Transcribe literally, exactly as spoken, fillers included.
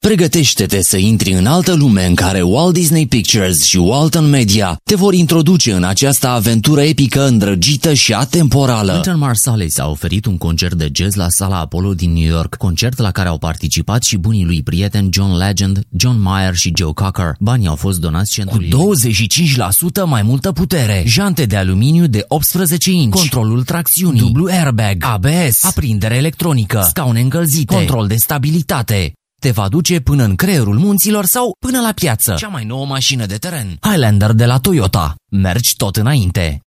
Pregătește-te să intri în altă lume în care Walt Disney Pictures și Walton Media te vor introduce în această aventură epică, îndrăgită și atemporală. Wynton Marsalis a oferit un concert de jazz la Sala Apollo din New York, concert la care au participat și bunii lui prieteni John Legend, John Mayer și Joe Cocker. Banii au fost donați centrului. Cu douăzeci și cinci la sută mai multă putere, jante de aluminiu de optsprezece inci, controlul tracțiunii, dublu airbag, A B S, aprindere electronică, scaune încălzite, control de stabilitate. Te va duce până în creierul munților sau până la piață. Cea mai nouă mașină de teren, Highlander de la Toyota. Mergi tot înainte.